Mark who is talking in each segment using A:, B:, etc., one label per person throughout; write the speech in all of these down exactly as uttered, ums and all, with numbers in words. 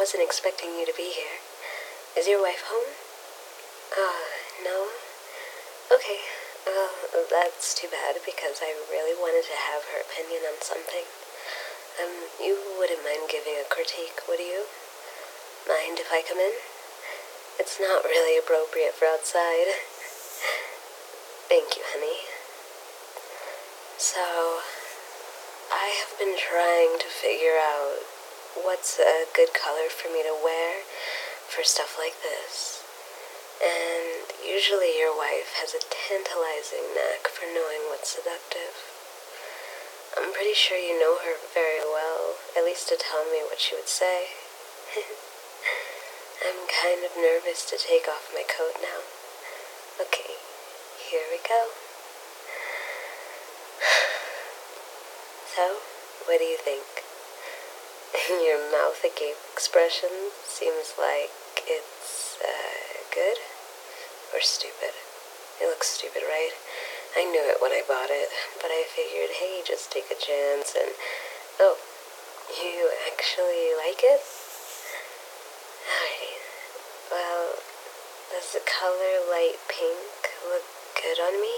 A: wasn't expecting you to be here. Is your wife home? Uh, no? Okay, well, that's too bad because I really wanted to have her opinion on something. Um, you wouldn't mind giving a critique, would you? Mind if I come in? It's not really appropriate for outside. Thank you, honey. So, I have been trying to figure out what's a good color for me to wear for stuff like this. And usually your wife has a tantalizing knack for knowing what's seductive. I'm pretty sure you know her very well, at least to tell me what she would say. I'm kind of nervous to take off my coat now. Okay, here we go. So, what do you think? Your mouth agape expression seems like it's, uh, good? Or stupid? It looks stupid, right? I knew it when I bought it, but I figured, hey, just take a chance and... Oh, you actually like it? Alright. Well, does the color light pink look good on me?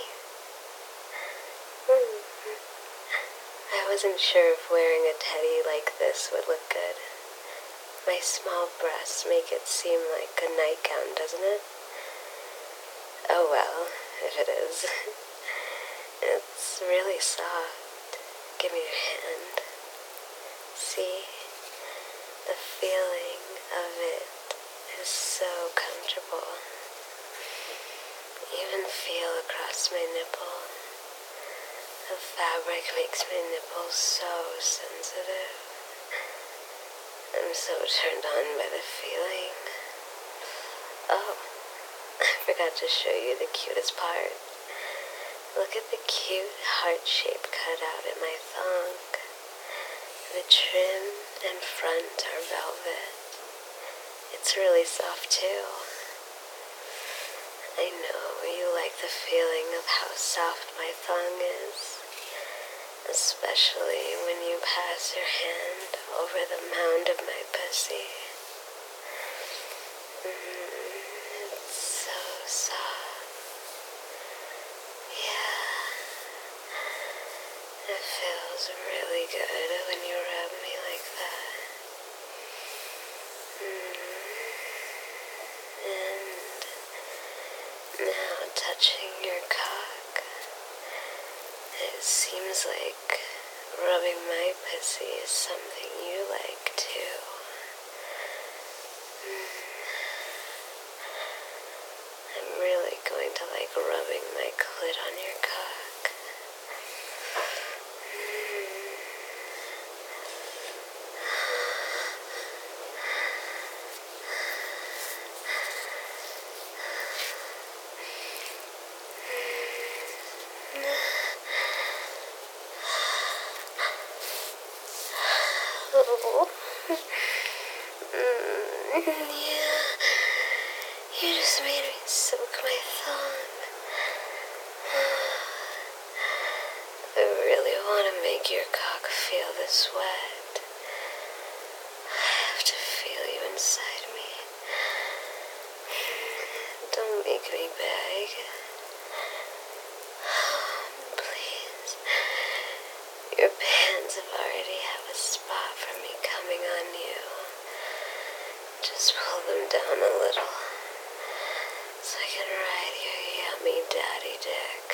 A: Hmm. I wasn't sure if wearing a teddy like this would look good. My small breasts make it seem like a nightgown, doesn't it? Oh well, if it is. It's really soft. Give me your hand. See? The feeling of it is so comfortable. Even feel across my nipple. The fabric makes my nipples so sensitive. I'm so turned on by the feeling. Oh, I forgot to show you the cutest part. Look at the cute heart-shaped cutout in my thong. The trim and front are velvet. It's really soft too. I know you like the feeling of how soft my thong is, especially when you pass your hand over the mound of my pussy. Mm, it's so soft. It feels really good when you rub me like that. Mm. And now touching your cock, it seems like rubbing my pussy is something you like too. Mm. I'm really going to like rubbing my clit on your cock. Oh. Mm, yeah, you just made me soak my thong. I really want to make your cock feel this wet. I have to feel you inside me. Don't make me beg. Please. Your pants have already have a spot for me coming on you. Just pull them down a little so I can ride your yummy daddy dick.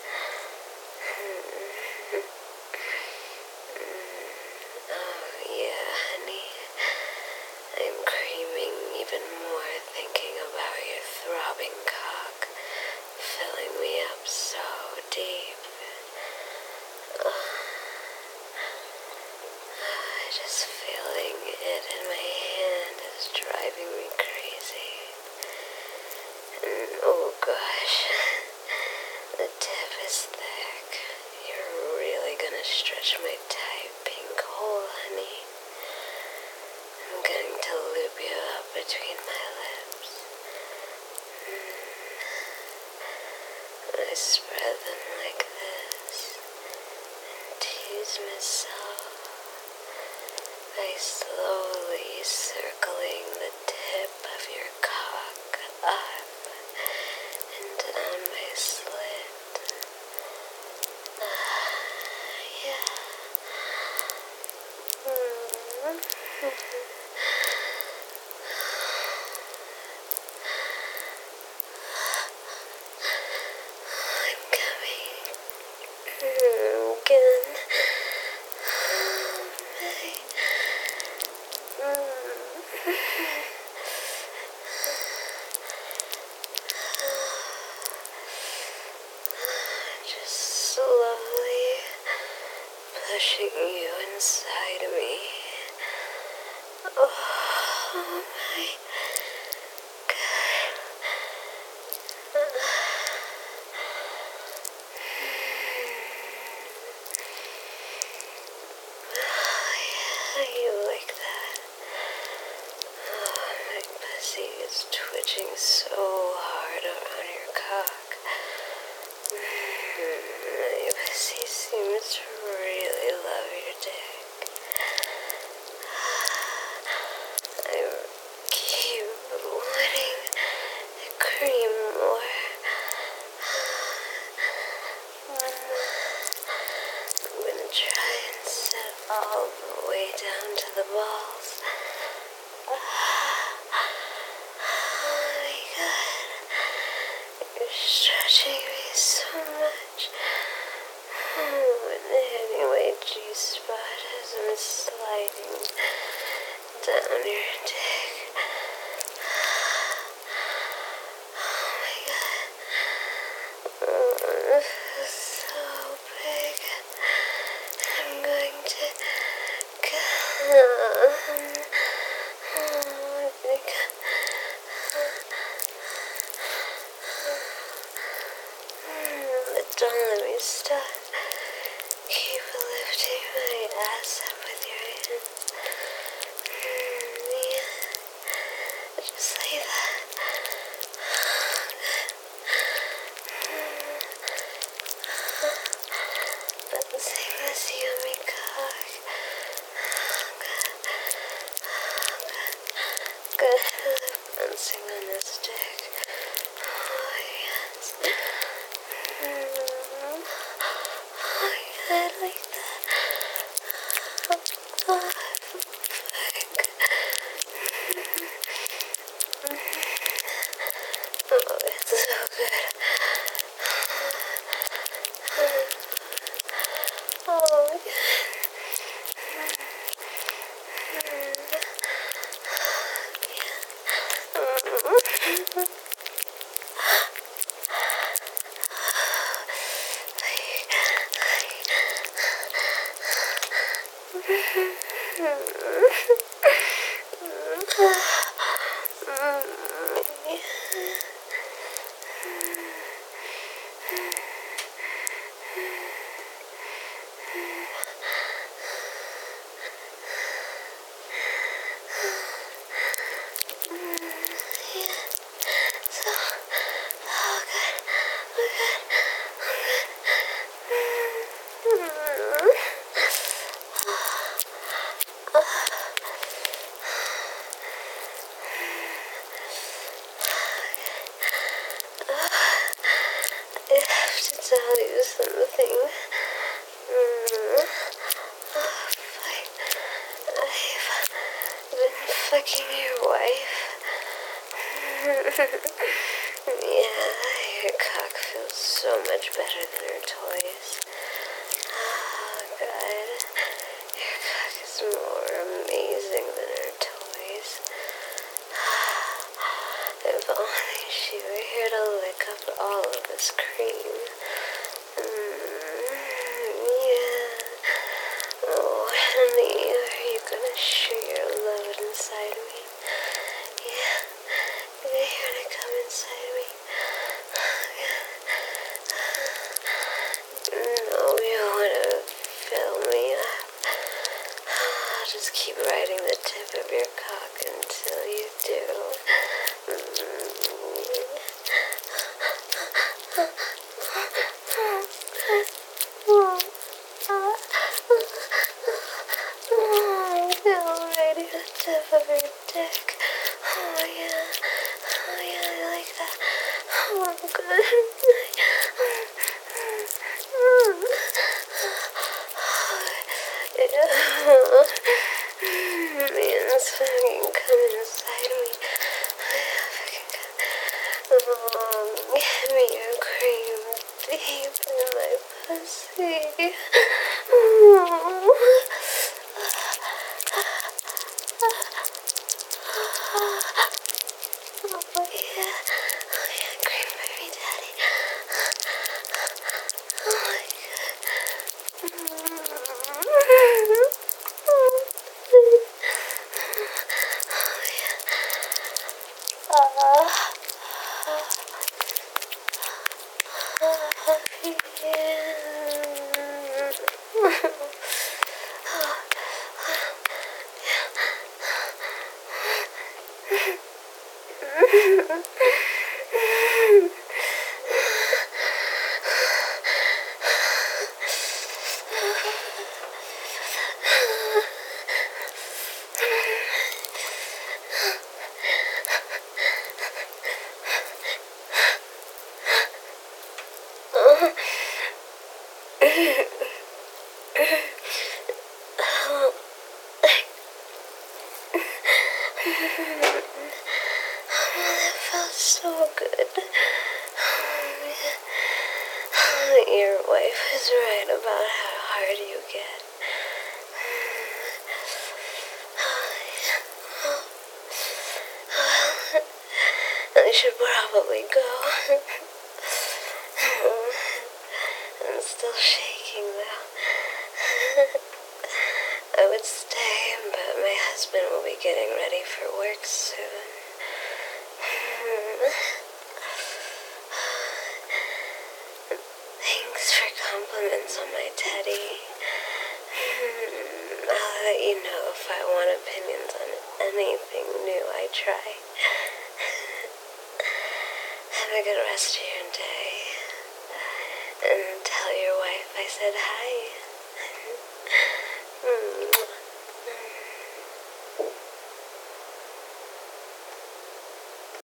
A: Oh yeah, honey. I'm creaming even more thinking about your throbbing cock filling me up so deep. Oh. Just feeling it in my hand is driving me crazy. And oh gosh, the tip is thick. You're really gonna stretch my tight pink hole, honey. I'm going to loop you up between my lips. Mm. I spread them like this and tease myself. by slowly circling the tip of your cock up and down my slit. Uh, yeah. Mm. I'm coming again. Just slowly pushing you inside of me. Oh my God. Oh, yeah, you like that? Oh, my pussy is twitching so hard around your cock. My pussy seems to really love your dick. I keep wanting the cream more. I'm gonna try and set all the way down to the balls. Oh my God. You're stretching me so much. Oh, and hitting my G-spot as I'm sliding down your dick. Oh my God. Oh, this is so big. I'm going to come. Oh, I think. But don't let me stop. Keep lifting my ass up with your hands. Yeah. Just like that. Bouncing this yummy cock. Good. Bouncing on this dick. Oh, yes. Mm. Oh, God, like that. Oh, fuck. Oh, it's so good. Oh, I have to tell you something. Mm. Oh, fuck. I've been fucking your wife. Yeah, your cock feels so much better than her toys. Oh, God. Your cock is more amazing than her toys. If only she were here to lick up all of this cream. Mm, yeah. Oh, honey, are you gonna shoot your load inside me? Yeah. Are you here to come inside me? No, you wanna fill me up. I'll just keep riding the tip of your cock until you do. Mm-hmm. deep in my pussy. Oh, oh yeah. Oh yeah, cream for me, Daddy. Oh my God. Oh yeah. Uh, that felt so good. Your wife is right about how hard you get. I should probably go. I'm still shaking though. I would stay, but my husband will be getting ready for work soon. Thanks for compliments on my teddy. I'll let you know if I want opinions on anything new I try. Have a good rest of your day. And tell your wife I said hi.